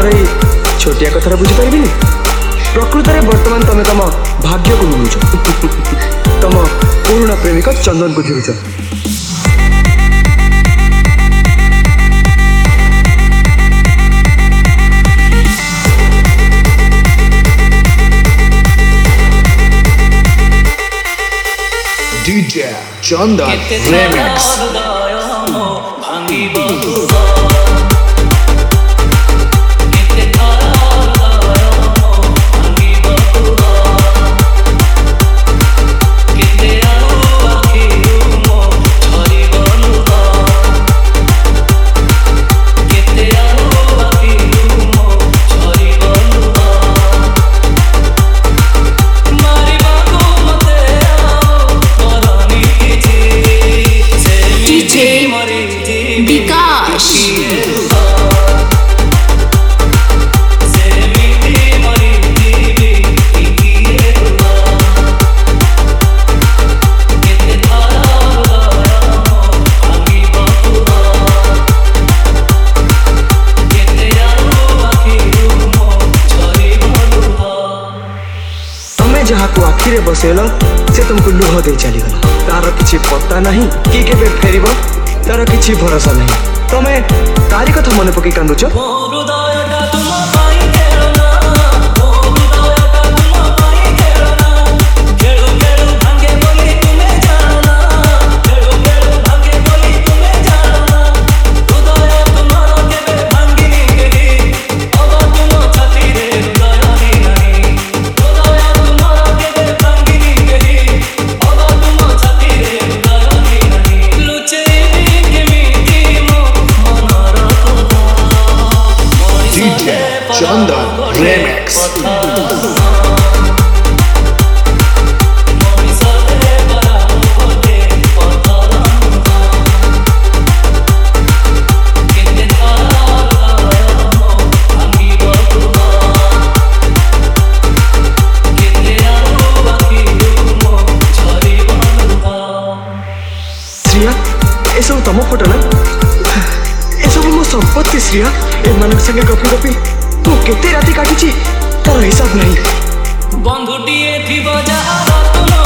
मोर ये छोटिया कथा बुझी पारि प्रकृत में बर्तमान तुम तुम भाग्य को नुच तुम पुराणा प्रेमिक चंदन को धीरुच। DJ Chandan Remix। विकास तुम्हें जहाँ को आखिरे बसेल से तुमको लुह दे चलीगला तार किसी पत्ता नहीं कि केबे फेरिब तार किसी भरोसा नहीं तमें तारी कथा मन पकई कांदुच। Chandan Remix। श्रिया ए सब तुम फोटो ना ए सब मो संपत्ति श्रिया ए मान संगे गपी गपी तू केते राति काटिची तार हिसाब नहीं। बंधुटिए थी बजा